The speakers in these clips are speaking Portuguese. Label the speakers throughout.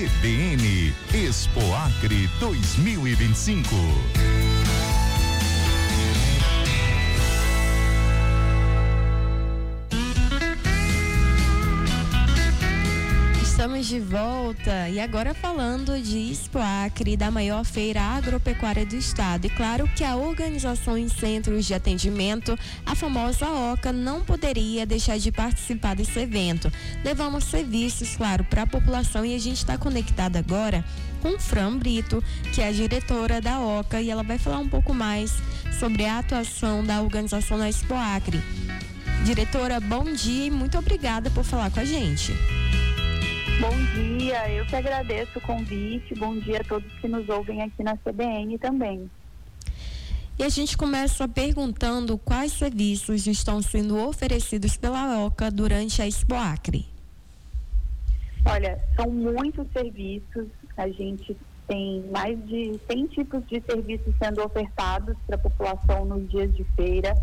Speaker 1: CBN Expo Acre 2025.
Speaker 2: Estamos de volta e agora falando de Expo Acre, da maior feira agropecuária do estado. E claro que a organização em centros de atendimento, a famosa OCA, não poderia deixar de participar desse evento. Levamos serviços, claro, para a população, e a gente está conectado agora com Fran Brito, que é a diretora da OCA, e ela vai falar um pouco mais sobre a atuação da organização na Expo Acre. Diretora, bom dia e muito obrigada por falar com a gente.
Speaker 3: Bom dia, eu que agradeço o convite. Bom dia a todos que nos ouvem aqui na CBN também.
Speaker 2: E a gente começa perguntando quais serviços estão sendo oferecidos pela OCA durante a Expo Acre.
Speaker 3: Olha, são muitos serviços. A gente tem mais de 100 tipos de serviços sendo ofertados para a população nos dias de feira.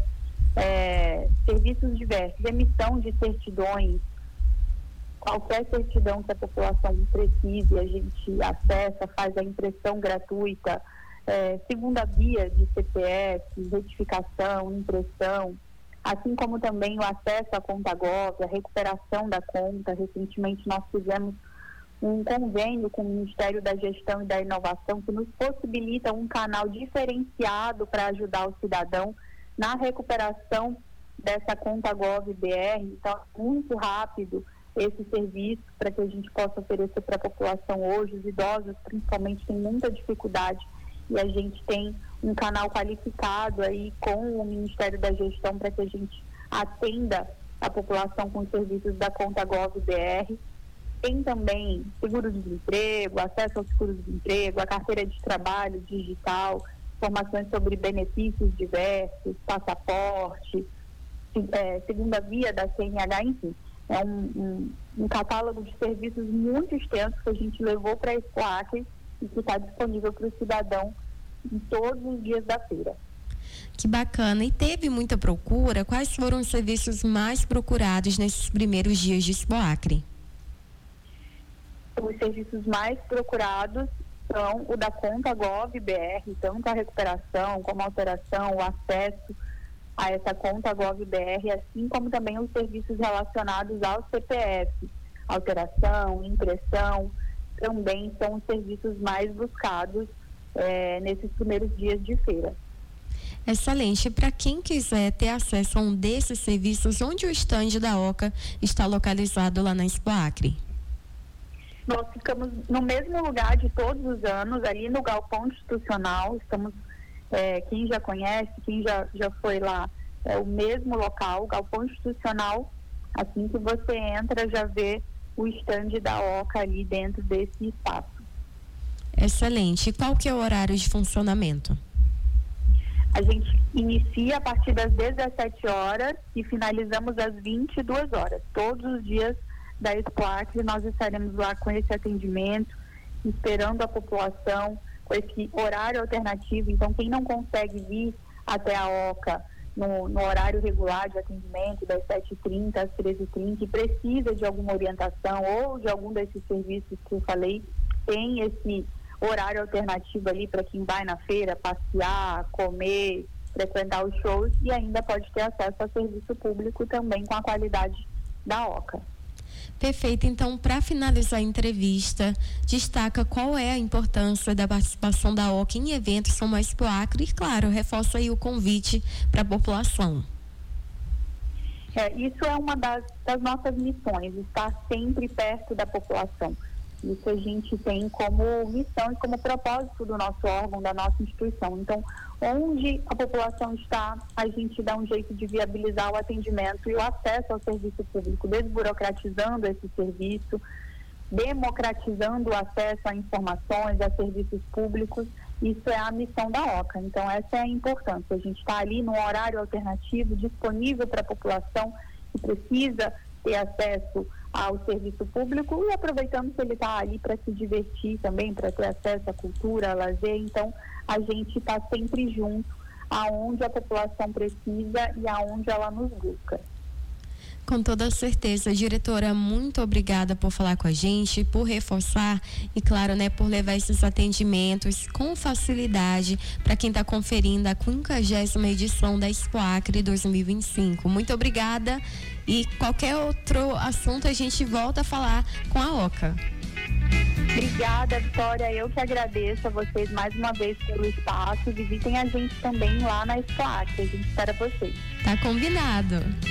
Speaker 3: Serviços diversos, emissão de certidões, qualquer certidão que a população precise, a gente acessa, faz a impressão gratuita, segunda via de CPF, retificação, impressão, assim como também o acesso à conta Gov, a recuperação da conta. Recentemente nós fizemos um convênio com o Ministério da Gestão e da Inovação que nos possibilita um canal diferenciado para ajudar o cidadão na recuperação dessa conta Gov BR. Então, muito rápido esse serviço para que a gente possa oferecer para a população hoje. Os idosos principalmente têm muita dificuldade e a gente tem um canal qualificado aí com o Ministério da Gestão para que a gente atenda a população com os serviços da conta Gov BR. Tem também seguro-desemprego, acesso ao seguro-desemprego, a carteira de trabalho digital, informações sobre benefícios diversos, passaporte, segunda via da CNH, enfim. É um catálogo de serviços muito extenso que a gente levou para a Expo Acre e que está disponível para o cidadão em todos os dias da feira.
Speaker 2: Que bacana. E teve muita procura? Quais foram os serviços mais procurados nesses primeiros dias de Expo Acre?
Speaker 3: Os serviços mais procurados são o da conta Gov BR, tanto a recuperação como a alteração, o acesso a essa conta Gov BR, assim como também os serviços relacionados ao CPF, alteração, impressão, também são os serviços mais buscados nesses primeiros dias de feira.
Speaker 2: Excelente. Para quem quiser ter acesso a um desses serviços, onde o estande da OCA está localizado lá na Expo Acre?
Speaker 3: Nós ficamos no mesmo lugar de todos os anos, ali no Galpão Institucional. Estamos, quem já conhece, quem já foi lá, é o mesmo local, o Galpão Institucional. Assim que você entra, já vê o estande da OCA ali dentro desse espaço.
Speaker 2: Excelente. E qual que é o horário de funcionamento?
Speaker 3: A gente inicia a partir das 17 horas e finalizamos às 22 horas. Todos os dias da Expo Acre nós estaremos lá com esse atendimento, esperando a população com esse horário alternativo. Então, quem não consegue vir até a OCA no horário regular de atendimento, das 7h30 às 13h30, e precisa de alguma orientação ou de algum desses serviços que eu falei, tem esse horário alternativo ali para quem vai na feira passear, comer, frequentar os shows, e ainda pode ter acesso a serviço público também com a qualidade da OCA.
Speaker 2: Perfeito. Então, para finalizar a entrevista, destaca qual é a importância da participação da OCA em eventos como a Expo Acre e, claro, reforça aí o convite para a população.
Speaker 3: Isso é uma das nossas missões, estar sempre perto da população. Isso a gente tem como missão e como propósito do nosso órgão, da nossa instituição. Então, onde a população está, a gente dá um jeito de viabilizar o atendimento e o acesso ao serviço público, desburocratizando esse serviço, democratizando o acesso a informações, a serviços públicos. Isso é a missão da OCA. Então, essa é a importância. A gente está ali num horário alternativo, disponível para a população que precisa ter acesso ao serviço público e aproveitando que ele está ali para se divertir também, para ter acesso à cultura, a lazer. Então, a gente está sempre junto aonde a população precisa e aonde ela nos busca.
Speaker 2: Com toda certeza, diretora, muito obrigada por falar com a gente, por reforçar e, claro, né, por levar esses atendimentos com facilidade para quem está conferindo a 50ª edição da Expo Acre 2025. Muito obrigada e qualquer outro assunto a gente volta a falar com a OCA.
Speaker 3: Obrigada, Vitória. Eu que agradeço a vocês mais uma vez pelo espaço. Visitem a gente também lá na Expo Acre. A gente espera vocês.
Speaker 2: Tá combinado.